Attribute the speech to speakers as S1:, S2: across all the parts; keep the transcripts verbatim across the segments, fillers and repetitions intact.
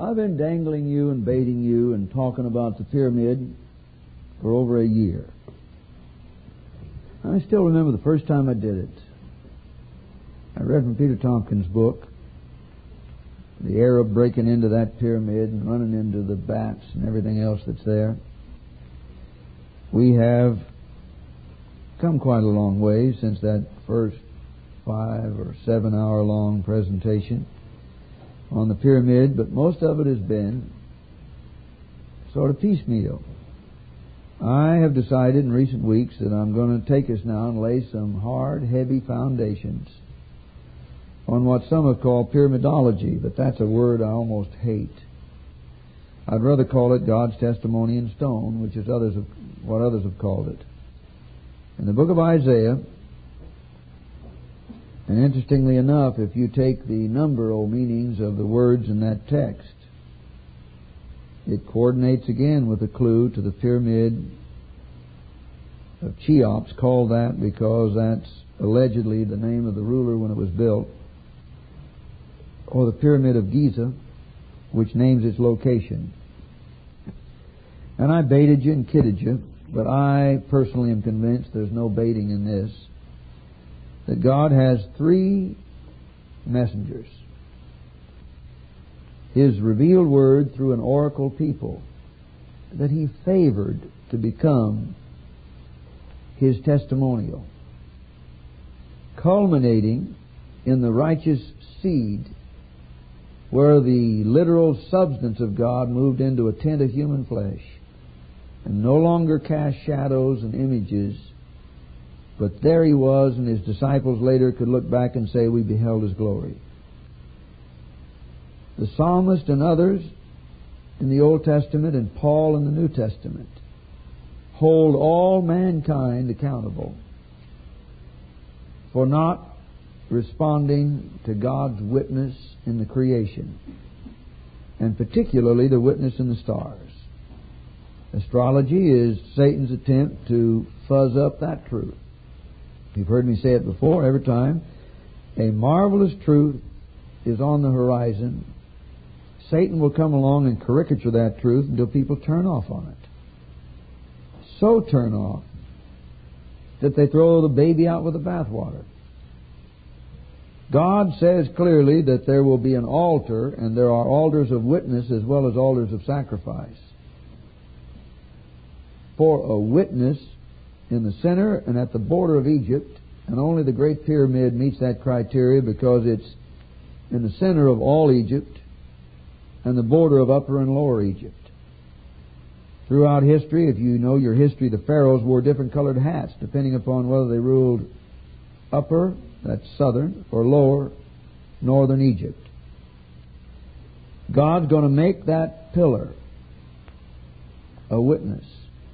S1: I've been dangling you and baiting you and talking about the pyramid for over a year. I still remember the first time I did it. I read from Peter Tompkins' book, the Arab breaking into that pyramid and running into the bats and everything else that's there. We have come quite a long way since that first five or seven hour long presentation on the pyramid, but most of it has been sort of piecemeal. I have decided in recent weeks that I'm going to take us now and lay some hard, heavy foundations on what some have called pyramidology, but that's a word I almost hate. I'd rather call it God's testimony in stone, which is others have, what others have called it. In the book of Isaiah, and interestingly enough, if you take the number or meanings of the words in that text, it coordinates again with a clue to the pyramid of Cheops, called that because that's allegedly the name of the ruler when it was built, or the Pyramid of Giza, which names its location. And I baited you and kidded you, but I personally am convinced there's no baiting in this, that God has three messengers. His revealed word through an oracle people that He favored to become His testimonial, culminating in the righteous seed, where the literal substance of God moved into a tent of human flesh and no longer cast shadows and images, but there He was, and His disciples later could look back and say, we beheld His glory. The psalmist and others in the Old Testament and Paul in the New Testament hold all mankind accountable for not responding to God's witness in the creation, and particularly the witness in the stars. Astrology is Satan's attempt to fuzz up that truth. You've heard me say it before. Every time a marvelous truth is on the horizon, Satan will come along and caricature that truth until people turn off on it. So turn off that they throw the baby out with the bathwater. God says clearly that there will be an altar, and there are altars of witness as well as altars of sacrifice. For a witness in the center and at the border of Egypt, and only the Great Pyramid meets that criteria because it's in the center of all Egypt and the border of Upper and Lower Egypt. Throughout history, if you know your history, the pharaohs wore different colored hats depending upon whether they ruled Upper, that's southern, or Lower, northern Egypt. God's going to make that pillar a witness.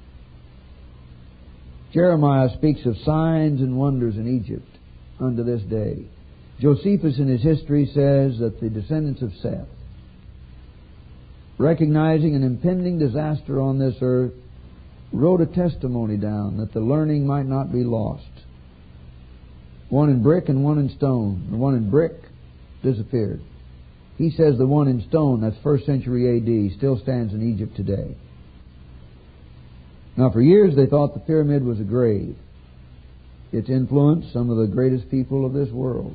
S1: Jeremiah speaks of signs and wonders in Egypt unto this day. Josephus in his history says that the descendants of Seth, recognizing an impending disaster on this earth, wrote a testimony down that the learning might not be lost. One in brick and one in stone. The one in brick disappeared. He says the one in stone, that's first century A D, still stands in Egypt today. Now, for years they thought the pyramid was a grave. It's influenced some of the greatest people of this world.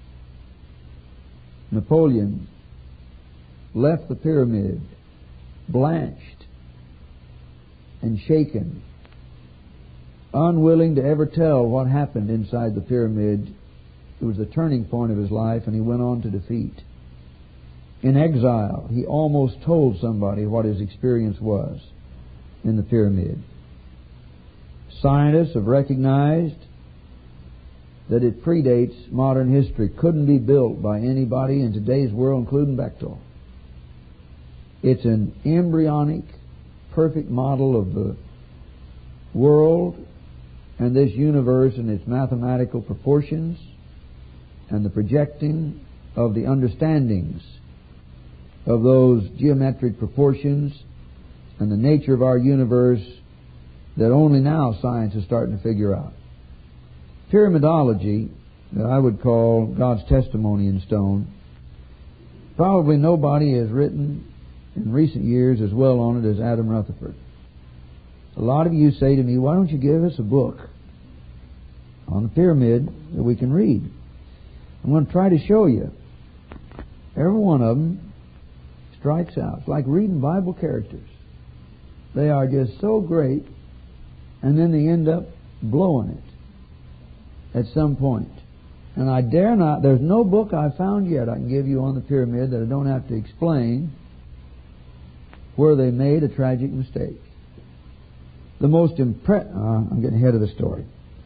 S1: Napoleon left the pyramid blanched and shaken, unwilling to ever tell what happened inside the pyramid. It was the turning point of his life, and he went on to defeat. In exile, he almost told somebody what his experience was in the pyramid. Scientists have recognized that it predates modern history. Couldn't be built by anybody in today's world, including Bechtel. It's an embryonic, perfect model of the world and this universe and its mathematical proportions and the projecting of the understandings of those geometric proportions and the nature of our universe that only now science is starting to figure out. Pyramidology, that I would call God's testimony in stone, probably nobody has written in recent years as well on it as Adam Rutherford. A lot of you say to me, why don't you give us a book on the pyramid that we can read? I'm going to try to show you. Every one of them strikes out. It's like reading Bible characters. They are just so great, and then they end up blowing it at some point. And I dare not, there's no book I've found yet I can give you on the pyramid that I don't have to explain where they made a tragic mistake. The most impre- uh, I'm getting ahead of the story.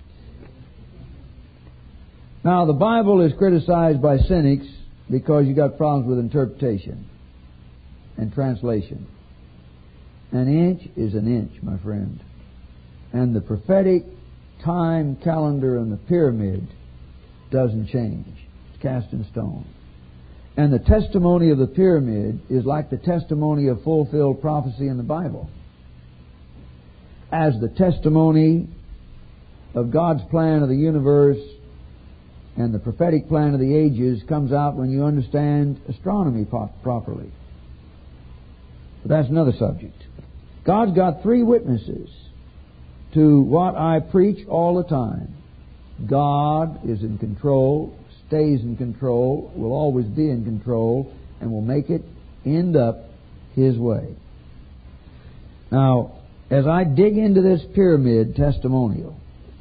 S1: Now, the Bible is criticized by cynics because you got problems with interpretation and translation. An inch is an inch, my friend. And the prophetic time calendar in the pyramid doesn't change. It's cast in stone. And the testimony of the pyramid is like the testimony of fulfilled prophecy in the Bible. As the testimony of God's plan of the universe and the prophetic plan of the ages comes out when you understand astronomy po- properly. But that's another subject. God's got three witnesses to what I preach all the time. God is in control, stays in control, will always be in control, and will make it end up His way. Now, as I dig into this pyramid testimonial,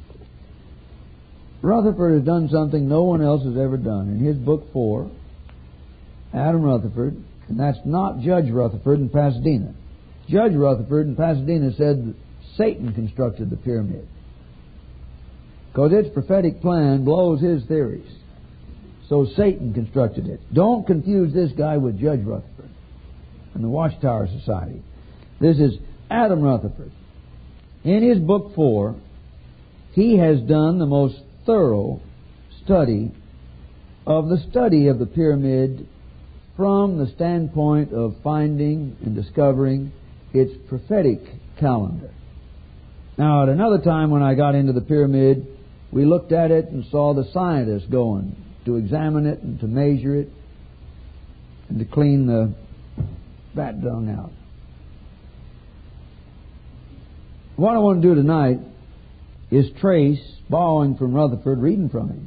S1: Rutherford has done something no one else has ever done. In his book four, Adam Rutherford, and that's not Judge Rutherford in Pasadena. Judge Rutherford in Pasadena said that Satan constructed the pyramid because its prophetic plan blows his theories. So Satan constructed it. Don't confuse this guy with Judge Rutherford and the Watchtower Society. This is Adam Rutherford. In his book four, he has done the most thorough study of the study of the pyramid from the standpoint of finding and discovering its prophetic calendar. Now, at another time when I got into the pyramid, we looked at it and saw the scientists going to examine it and to measure it and to clean the bat dung out. What I want to do tonight is trace, borrowing from Rutherford, reading from him.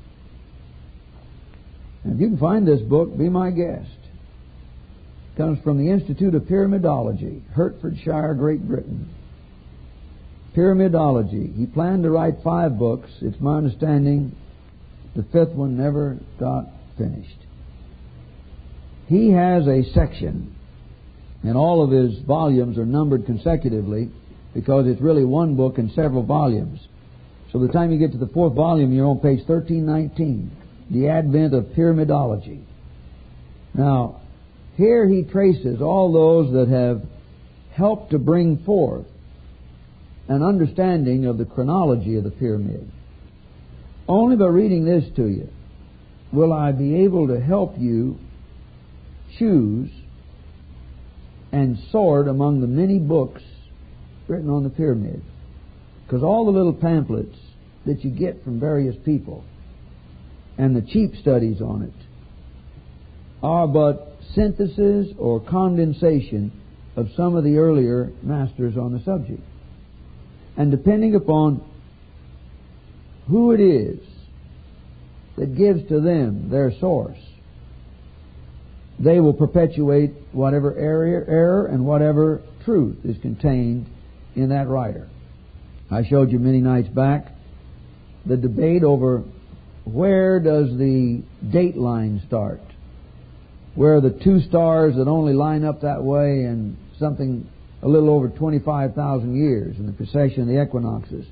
S1: And if you can find this book, be my guest. It comes from the Institute of Pyramidology, Hertfordshire, Great Britain. Pyramidology. He planned to write five books. It's my understanding the fifth one never got finished. He has a section, and all of his volumes are numbered consecutively because it's really one book in several volumes. So by the time you get to the fourth volume, you're on page thirteen nineteen, The Advent of Pyramidology. Now, here he traces all those that have helped to bring forth an understanding of the chronology of the pyramid. Only by reading this to you will I be able to help you choose and sort among the many books written on the pyramid. Because all the little pamphlets that you get from various people and the cheap studies on it are but synthesis or condensation of some of the earlier masters on the subject. And depending upon who it is that gives to them their source, they will perpetuate whatever error, error and whatever truth is contained in that writer. I showed you many nights back the debate over where does the date line start, where the two stars that only line up that way and something a little over twenty-five thousand years in the precession of the equinoxes.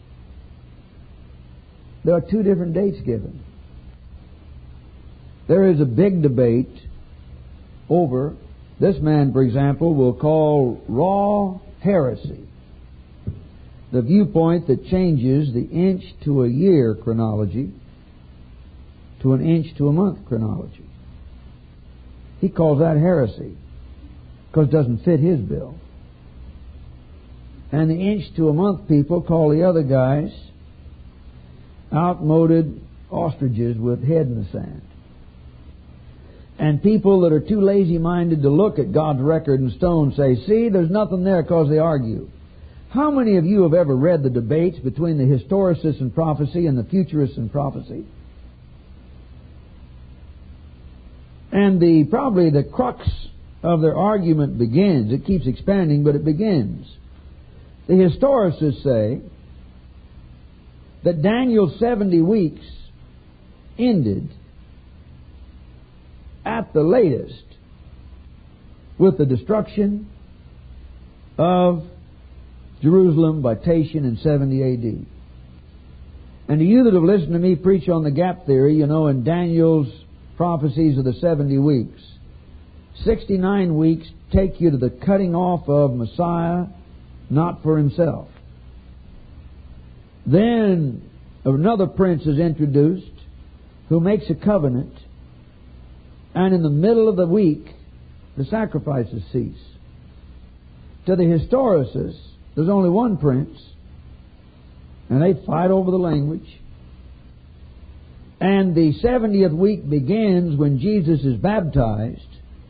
S1: There are two different dates given. There is a big debate over, this man, for example, will call raw heresy the viewpoint that changes the inch to a year chronology to an inch to a month chronology. He calls that heresy because it doesn't fit his bill. And the inch to a month people call the other guys outmoded ostriches with head in the sand. And people that are too lazy-minded to look at God's record in stone say, see, there's nothing there because they argue. How many of you have ever read the debates between the historicists in prophecy and the futurists in prophecy? And the probably the crux of their argument begins. It keeps expanding, but it begins. The historicists say that Daniel's seventy weeks ended at the latest with the destruction of Jerusalem by Tatian in seventy A D. And to you that have listened to me preach on the gap theory, you know, in Daniel's prophecies of the seventy weeks, sixty-nine weeks take you to the cutting off of Messiah, not for himself. Then another prince is introduced who makes a covenant, and in the middle of the week, the sacrifices cease. To the historicists, there's only one prince, and they fight over the language. And the seventieth week begins when Jesus is baptized,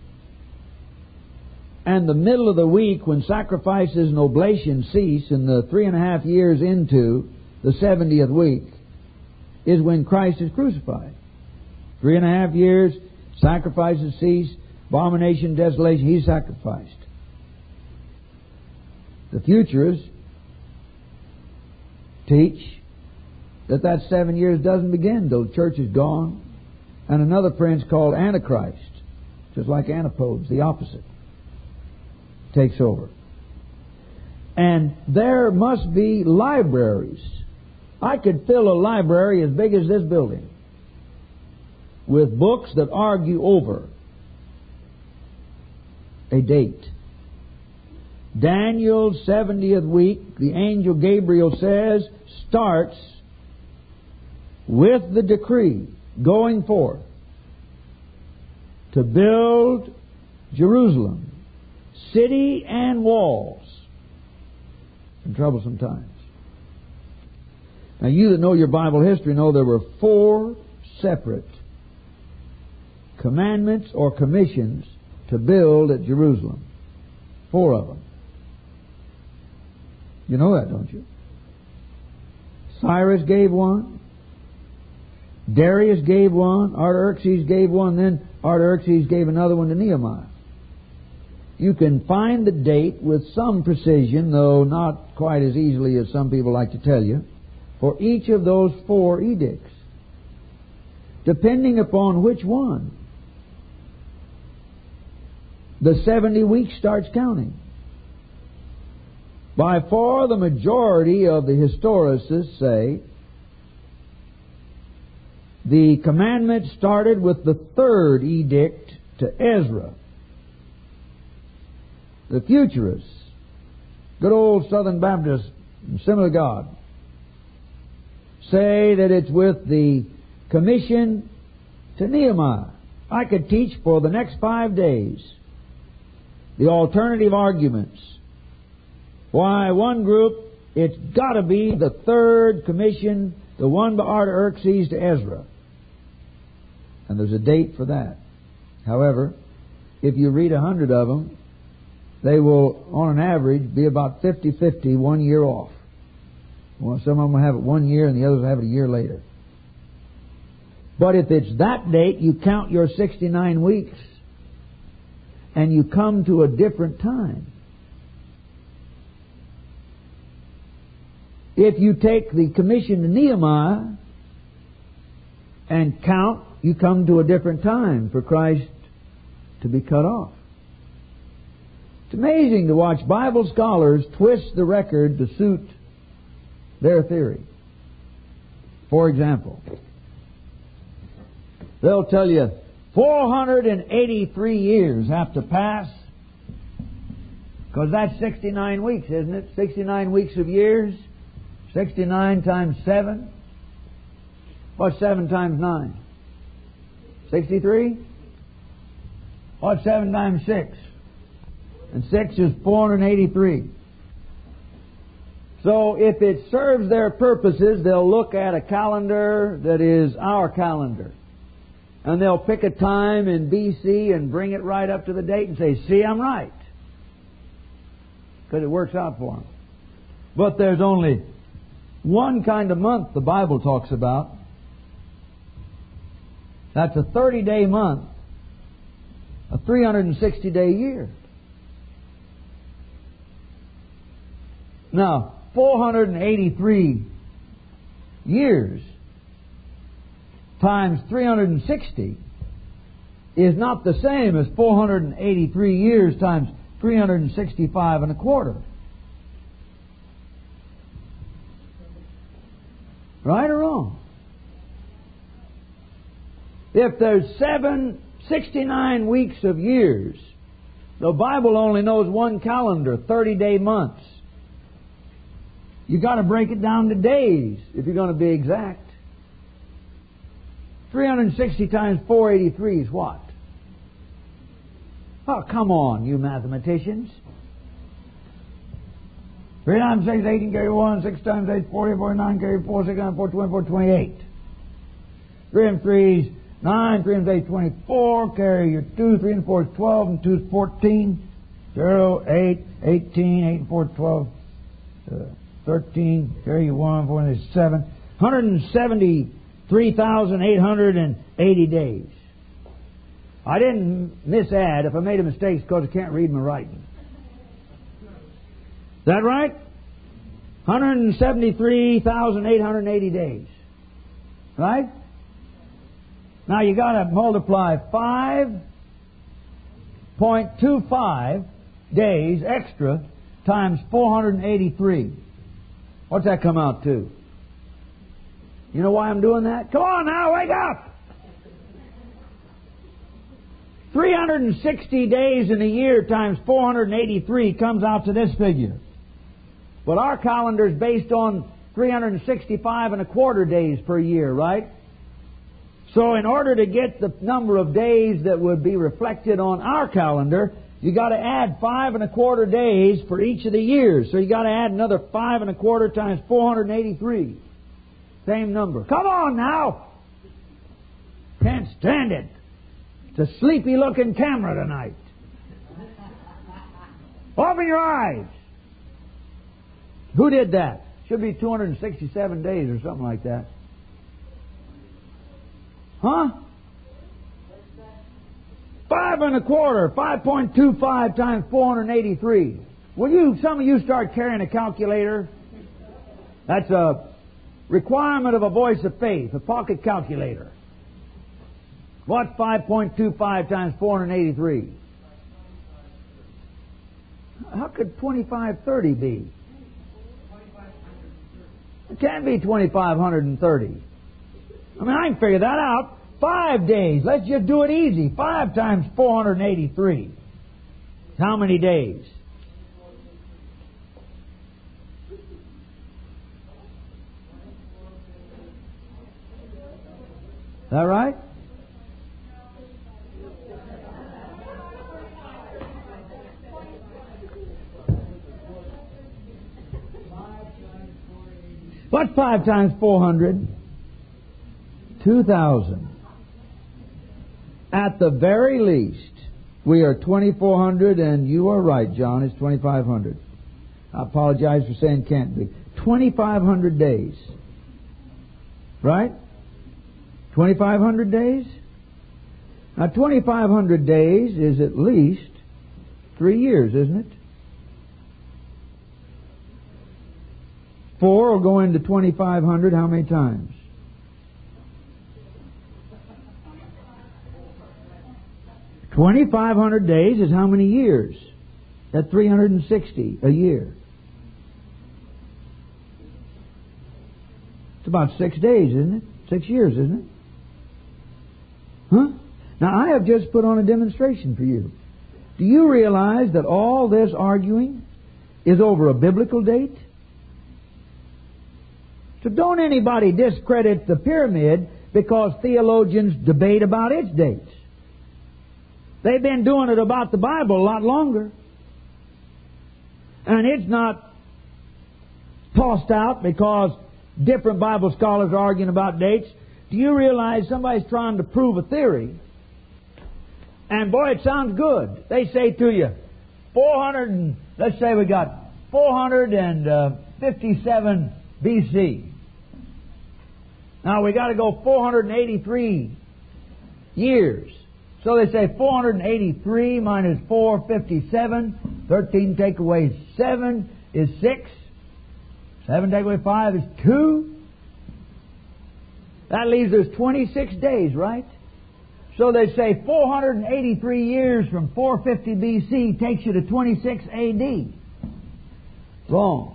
S1: and the middle of the week when sacrifices and oblations cease, in the three and a half years into the seventieth week, is when Christ is crucified. Three and a half years, sacrifices cease, abomination, desolation, He's sacrificed. The futurists teach that that seven years doesn't begin till the church is gone, and another prince called Antichrist, just like Antipodes, the opposite, takes over. And there must be libraries. I could fill a library as big as this building with books that argue over a date. Daniel's seventieth week, the angel Gabriel says, starts with the decree going forth to build Jerusalem, city and walls, in troublesome times. Now, you that know your Bible history know there were four separate commandments or commissions to build at Jerusalem. Four of them. You know that, don't you? Cyrus gave one. Darius gave one. Artaxerxes gave one. Then Artaxerxes gave another one to Nehemiah. You can find the date with some precision, though not quite as easily as some people like to tell you, for each of those four edicts, depending upon which one the seventy weeks starts counting. By far the majority of the historicists say the commandment started with the third edict to Ezra. The futurists, good old Southern Baptists, Assembly of God, say that it's with the commission to Nehemiah. I could teach for the next five days the alternative arguments. Why, one group, it's got to be the third commission, the one by Artaxerxes to Ezra. And there's a date for that. However, if you read a hundred of them, they will, on an average, be about fifty-fifty, one year off. Well, some of them will have it one year and the others will have it a year later. But if it's that date, you count your sixty-nine weeks and you come to a different time. If you take the commission to Nehemiah and count, you come to a different time for Christ to be cut off. It's amazing to watch Bible scholars twist the record to suit their theory. For example, they'll tell you four hundred eighty-three years have to pass, because that's sixty-nine weeks, isn't it? sixty-nine weeks of years. sixty-nine times seven. What's seven times nine? sixty-three? What's seven times six? And six is four hundred eighty-three. So if it serves their purposes, they'll look at a calendar that is our calendar. And they'll pick a time in B C and bring it right up to the date and say, see, I'm right. Because it works out for them. But there's only one kind of month the Bible talks about. That's a thirty-day month, a three hundred sixty day year. Now, four hundred eighty-three years times three hundred sixty is not the same as four hundred eighty-three years times three hundred sixty-five and a quarter. Right or wrong? If there's seven, sixty-nine weeks of years, the Bible only knows one calendar, thirty-day months. You've got to break it down to days if you're going to be exact. three hundred sixty times four hundred eighty-three is what? Oh, come on, you mathematicians. three times six, eighteen, carry one. six times eight, forty, forty-nine, carry four. six times four, twenty-four, twenty-eight. three and three is nine. three and eight, twenty-four. Carry your two. three and four is twelve. And two is fourteen. zero, eight, eighteen. eight and four is twelve. Uh, thirteen. Carry your one. four is seven. one hundred seventy-three thousand eight hundred eighty days. I didn't misadd. If I made a mistake, it's because I can't read my writing. Is that right? one hundred seventy-three thousand eight hundred eighty days. Right? Now you got to multiply five point two five days extra times four hundred eighty-three. What's that come out to? You know why I'm doing that? Come on now, wake up! three hundred sixty days in a year times four hundred eighty-three comes out to this figure. But our calendar is based on three hundred sixty-five and a quarter days per year, right? So in order to get the number of days that would be reflected on our calendar, you got to add five and a quarter days for each of the years. So you got to add another five and a quarter times four hundred eighty-three. Same number. Come on now! Can't stand it. It's a sleepy looking camera tonight. Open your eyes. Who did that? Should be two hundred sixty-seven days or something like that. Huh? Five and a quarter. five point two five times four hundred eighty-three. Will you, some of you start carrying a calculator? That's a requirement of a voice of faith, a pocket calculator. What's five point two five times four hundred eighty-three? How could twenty-five thirty be? It can't be twenty-five thirty. I mean, I can figure that out. Five days. Let's just do it easy. Five times four hundred eighty-three. How many days? Is that right? What's five times four hundred? Two thousand. At the very least, we are twenty-four hundred, and you are right, John, it's twenty-five hundred. I apologize for saying can't be. twenty-five hundred days. Right? twenty-five hundred days? Now, twenty-five hundred days is at least three years, isn't it? Four will go into twenty-five hundred how many times? twenty-five hundred days is how many years? At three hundred sixty a year. It's about six days, isn't it? Six years, isn't it? Huh? Now, I have just put on a demonstration for you. Do you realize that all this arguing is over a biblical date? So don't anybody discredit the pyramid because theologians debate about its dates. They've been doing it about the Bible a lot longer. And it's not tossed out because different Bible scholars are arguing about dates. Do you realize somebody's trying to prove a theory, and boy, it sounds good. They say to you, four hundred, and, let's say we got four hundred fifty-seven B C. Now we got to go four hundred eighty-three years. So they say four hundred eighty-three minus four hundred fifty-seven. thirteen take away seven is six. seven take away five is two. That leaves us twenty-six days, right? So they say four hundred eighty-three years from four fifty B C takes you to twenty-six A D. Wrong.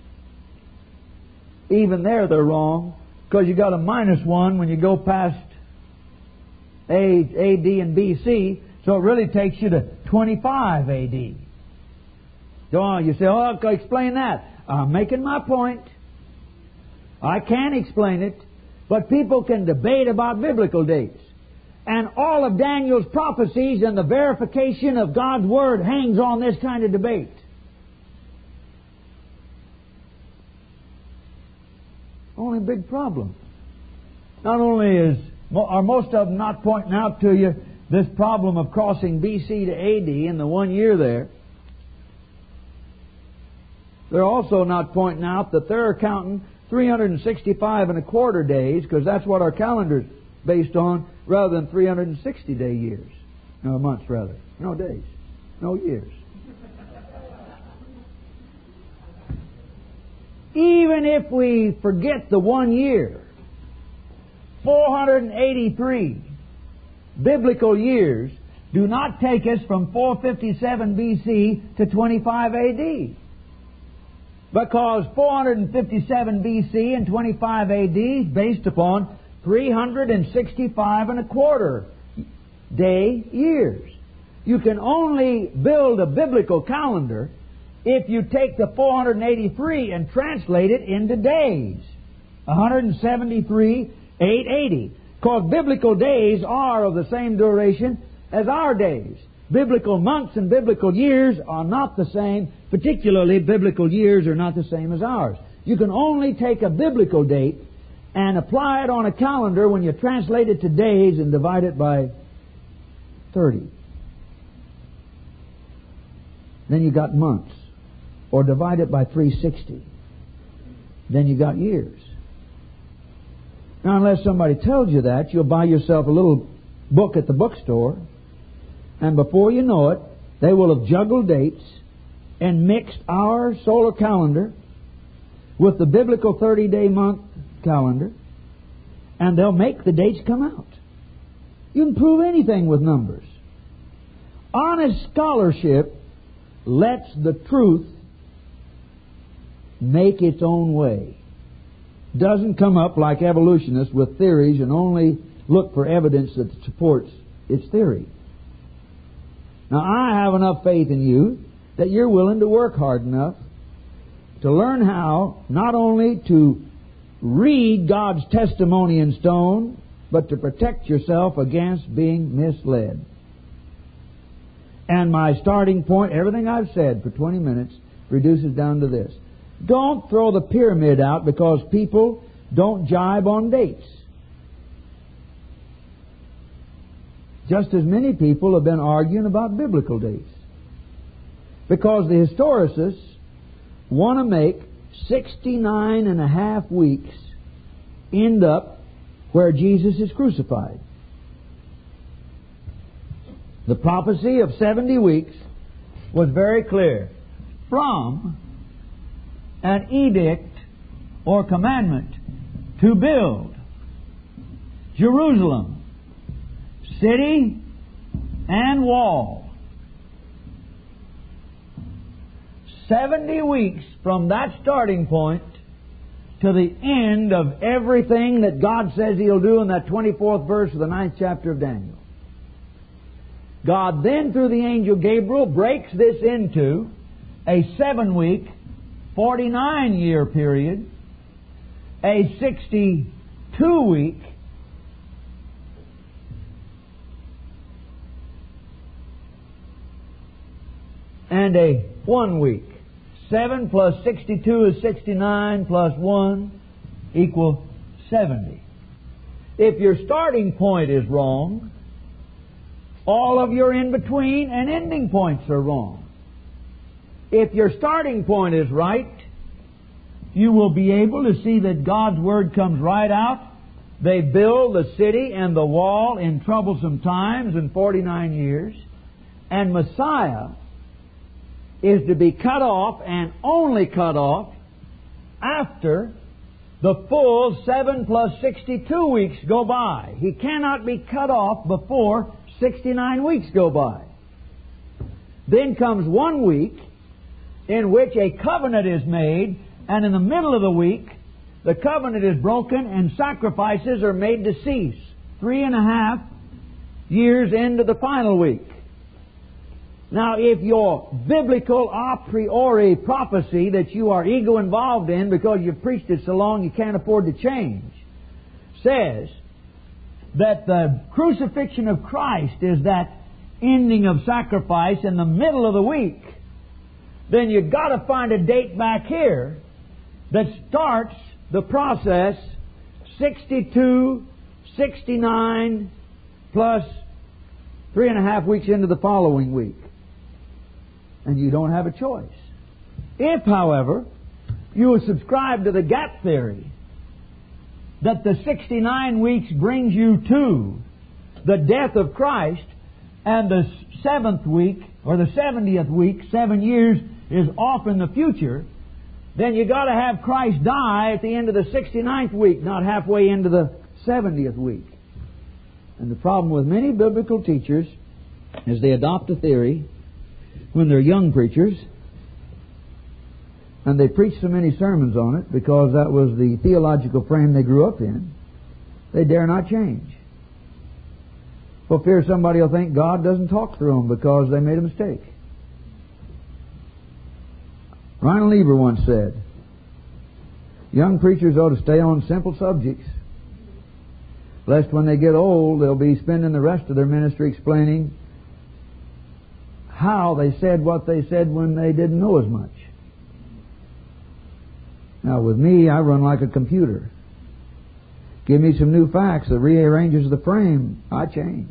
S1: Even there they're wrong, because you got a minus one when you go past A, A D and B C, so it really takes you to twenty-five A D. So you say, oh, I'll explain that. I'm making my point. I can't explain it, but people can debate about biblical dates. And all of Daniel's prophecies and the verification of God's Word hangs on this kind of debate. Only big problem. Not only is are most of them not pointing out to you this problem of crossing B C to A D in the one year there, they're also not pointing out that they're counting three hundred sixty-five and a quarter days, because that's what our calendar's based on, rather than three hundred sixty day years. No, months rather. No days. No years. Even if we forget the one year, four hundred eighty-three biblical years do not take us from four fifty-seven B C to twenty-five A D. Because four hundred fifty-seven B C and twenty-five A D is based upon three hundred sixty-five and a quarter day years. You can only build a biblical calendar if you take the four hundred eighty-three and translate it into days. one hundred seventy-three, eight eighty. Because biblical days are of the same duration as our days. Biblical months and biblical years are not the same. Particularly, biblical years are not the same as ours. You can only take a biblical date and apply it on a calendar when you translate it to days and divide it by thirty. Then you got months. Or divide it by three hundred sixty. Then you got years. Now, unless somebody tells you that, you'll buy yourself a little book at the bookstore, and before you know it, they will have juggled dates and mixed our solar calendar with the biblical thirty-day month calendar, and they'll make the dates come out. You can prove anything with numbers. Honest scholarship lets the truth make its own way. Doesn't come up like evolutionists with theories and only look for evidence that supports its theory. Now, I have enough faith in you that you're willing to work hard enough to learn how not only to read God's testimony in stone, but to protect yourself against being misled. And my starting point, everything I've said for twenty minutes, reduces down to this. Don't throw the pyramid out because people don't jibe on dates. Just as many people have been arguing about biblical dates. Because the historicists want to make sixty-nine and a half weeks end up where Jesus is crucified. The prophecy of seventy weeks was very clear. From an edict or commandment to build Jerusalem, city and wall. Seventy weeks from that starting point to the end of everything that God says He'll do in that twenty-fourth verse of the ninth chapter of Daniel. God then, through the angel Gabriel, breaks this into a seven-week, forty-nine year period, a sixty-two week, and a one week. seven plus sixty-two is sixty-nine, plus one equals seventy. If your starting point is wrong, all of your in-between and ending points are wrong. If your starting point is right, you will be able to see that God's Word comes right out. They build the city and the wall in troublesome times in forty-nine years. And Messiah is to be cut off and only cut off after the full seven plus sixty-two weeks go by. He cannot be cut off before sixty-nine weeks go by. Then comes one week in which a covenant is made, and in the middle of the week, the covenant is broken and sacrifices are made to cease. Three and a half years into the final week. Now, if your biblical a priori prophecy that you are ego involved in because you've preached it so long you can't afford to change, says that the crucifixion of Christ is that ending of sacrifice in the middle of the week, then you've got to find a date back here that starts the process sixty-two, sixty-nine, plus three and a half weeks into the following week. And you don't have a choice. If, however, you will subscribe to the gap theory that the sixty-nine weeks brings you to the death of Christ, and the seventh week, or the seventieth week, seven years, is off in the future, then you've got to have Christ die at the end of the sixty-ninth week, not halfway into the seventieth week. And the problem with many biblical teachers is they adopt a theory when they're young preachers, and they preach so many sermons on it because that was the theological frame they grew up in, they dare not change. For fear somebody will think God doesn't talk through them because they made a mistake. Reinhold Niebuhr once said, young preachers ought to stay on simple subjects, lest when they get old they'll be spending the rest of their ministry explaining how they said what they said when they didn't know as much. Now with me, I run like a computer. Give me some new facts that rearranges the frame, I change.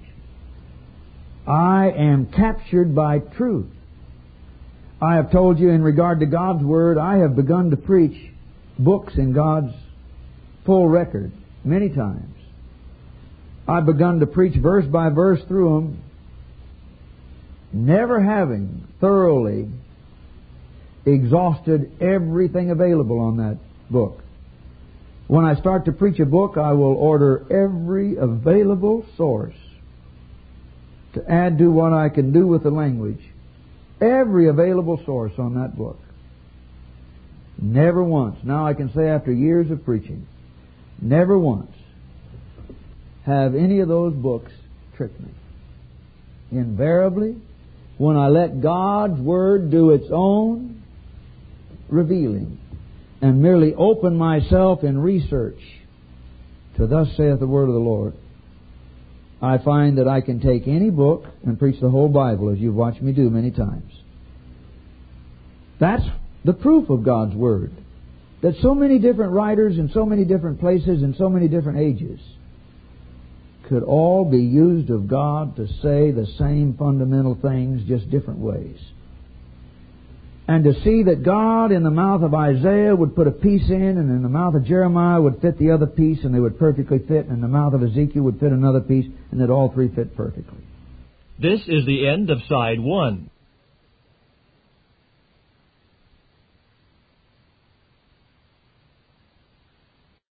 S1: I am captured by truth. I have told you in regard to God's Word, I have begun to preach books in God's full record many times. I've begun to preach verse by verse through them, never having thoroughly exhausted everything available on that book. When I start to preach a book, I will order every available source to add to what I can do with the language. Every available source on that book. Never once, now I can say after years of preaching, never once have any of those books tricked me. Invariably, when I let God's Word do its own revealing and merely open myself in research to thus saith the Word of the Lord, I find that I can take any book and preach the whole Bible, as you've watched me do many times. That's the proof of God's Word. That so many different writers in so many different places in so many different ages could all be used of God to say the same fundamental things, just different ways. And to see that God in the mouth of Isaiah would put a piece in, and in the mouth of Jeremiah would fit the other piece, and they would perfectly fit, and in the mouth of Ezekiel would fit another piece, and that all three fit perfectly.
S2: This is the end of side one.